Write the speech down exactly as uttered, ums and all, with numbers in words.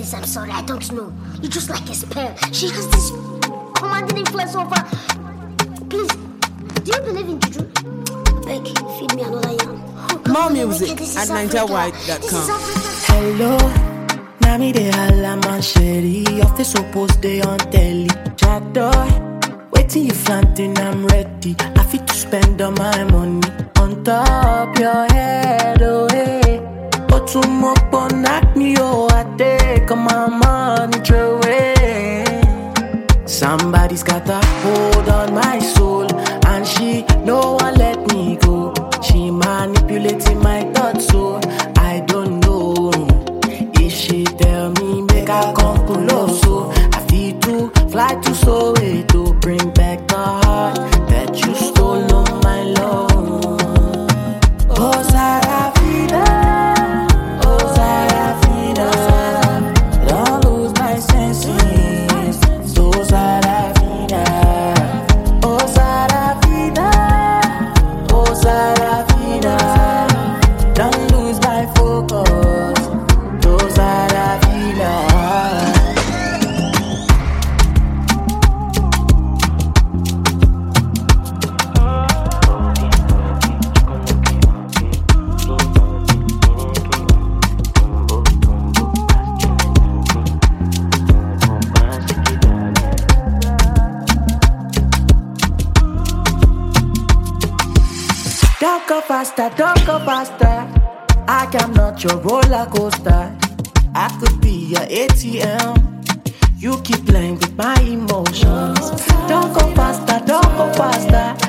Please, I'm sorry, I don't know. You're just like a spell. She has this commanding influence over. Please, do you believe in juju? Beg, feed me another yam. Oh, More music at ninja white dot com. Hello, Nami de hala man sherry. Off the suppose they on telly. Shadow, waiting you flanting, I'm ready. I fit to spend all my money on top your head, oh hey. But to mock on knock me, oh I take all my money throw away. Somebody's got a hold on my soul, and she no one let me go. She manipulating my thoughts, so I don't know. If she tell me make I come closer, I feel to fly to Soweto, bring back the heart that you stole on my love. Oh Sarafina, oh Sarafina, don't lose my senses. So Sarafina, oh Sarafina, oh Sarafina, don't lose my focus. So Sarafina. Don't go faster, don't go faster. I am not your roller coaster. I could be your A T M. You keep playing with my emotions. Don't go faster, don't go faster.